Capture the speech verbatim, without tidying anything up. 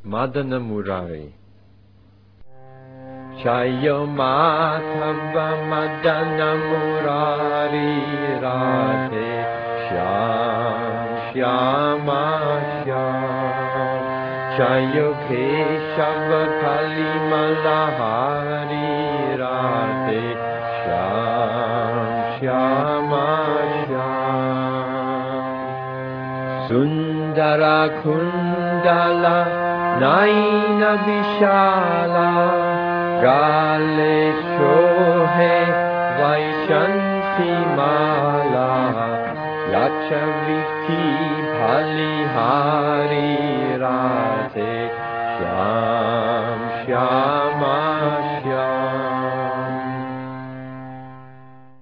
Madana Murari. Chayo Madhava Madana Murari Radhe Shyam Shyama Shyam Chayo Keshava Kali Malahari Radhe Shyam Shyama Shyam Sundara Kundala Naina Vishala Gale Shohe Vaishanti Mala Yachaviti Bhalihari Radhe Shyam Shyama